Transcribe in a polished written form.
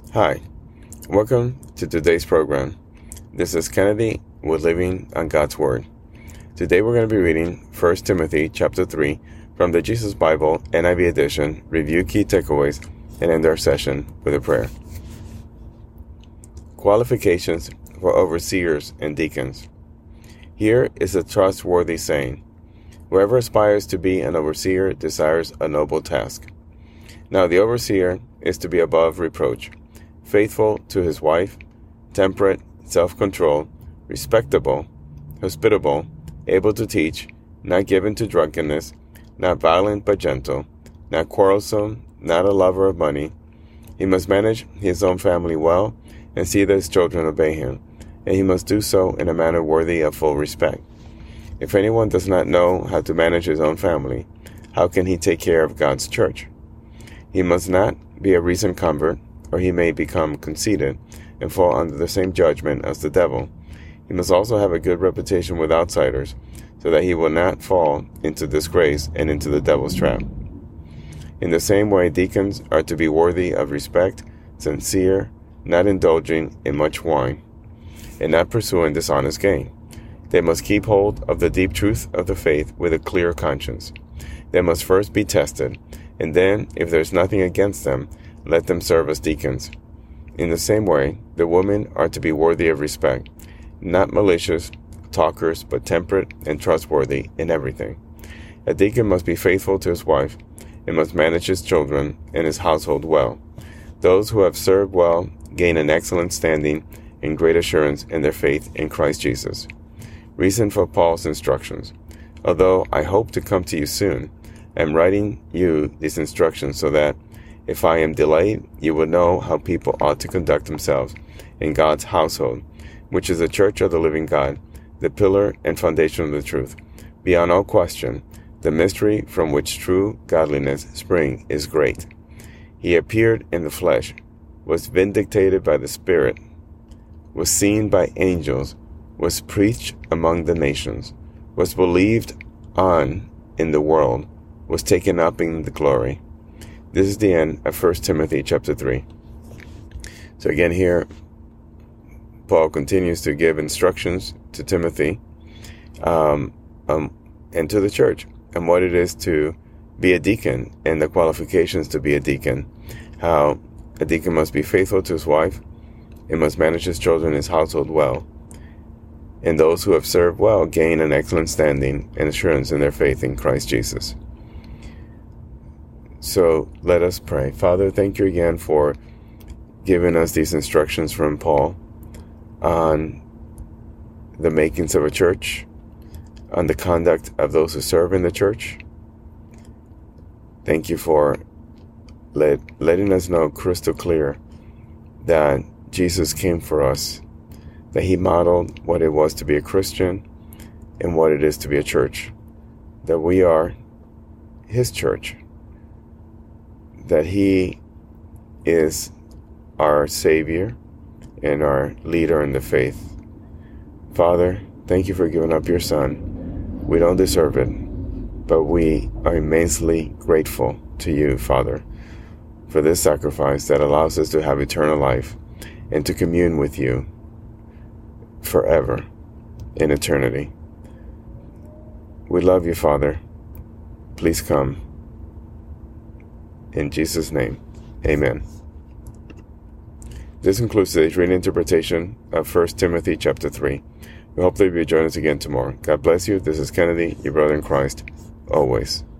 Hi, welcome to today's program. This is Kennedy with Living on God's Word. Today we're going to be reading 1 Timothy chapter 3 from the Jesus Bible NIV edition, review key takeaways, and end our session with a prayer. Qualifications for overseers and deacons. Here is a trustworthy saying: whoever aspires to be an overseer desires a noble task. Now the overseer is to be above reproach, faithful to his wife, temperate, self-controlled, respectable, hospitable, able to teach, not given to drunkenness, not violent but gentle, not quarrelsome, not a lover of money. He must manage his own family well and see that his children obey him, and he must do so in a manner worthy of full respect. If anyone does not know how to manage his own family, how can he take care of God's church? He must not be a recent convert, or he may become conceited and fall under the same judgment as the devil. He must also have a good reputation with outsiders, so that he will not fall into disgrace and into the devil's trap. In the same way, deacons are to be worthy of respect, sincere, not indulging in much wine, and not pursuing dishonest gain. They must keep hold of the deep truth of the faith with a clear conscience. They must first be tested, and then, if there is nothing against them, let them serve as deacons. In the same way, the women are to be worthy of respect, not malicious talkers, but temperate and trustworthy in everything. A deacon must be faithful to his wife, and must manage his children and his household well. Those who have served well gain an excellent standing and great assurance in their faith in Christ Jesus. Reason for Paul's instructions. Although I hope to come to you soon, I am writing you these instructions so that, if I am delayed, you will know how people ought to conduct themselves in God's household, which is the church of the living God, the pillar and foundation of the truth. Beyond all question, the mystery from which true godliness springs is great. He appeared in the flesh, was vindicated by the Spirit, was seen by angels, was preached among the nations, was believed on in the world, was taken up in the glory. This is the end of 1 Timothy chapter 3. So again here, Paul continues to give instructions to Timothy and to the church and what it is to be a deacon and the qualifications to be a deacon. How a deacon must be faithful to his wife and must manage his children and his household well. And those who have served well gain an excellent standing and assurance in their faith in Christ Jesus. So let us pray. Father, thank you again for giving us these instructions from Paul on the makings of a church, on the conduct of those who serve in the church. Thank you for letting us know crystal clear that Jesus came for us, that he modeled what it was to be a Christian and what it is to be a church, that we are his church, that he is our Savior and our leader in the faith. Father, thank you for giving up your Son. We don't deserve it, but we are immensely grateful to you, Father, for this sacrifice that allows us to have eternal life and to commune with you forever in eternity. We love you, Father. Please come. In Jesus' name, amen. This concludes today's reading interpretation of 1 Timothy chapter 3. We hope that you will join us again tomorrow. God bless you. This is Kennedy, your brother in Christ, always.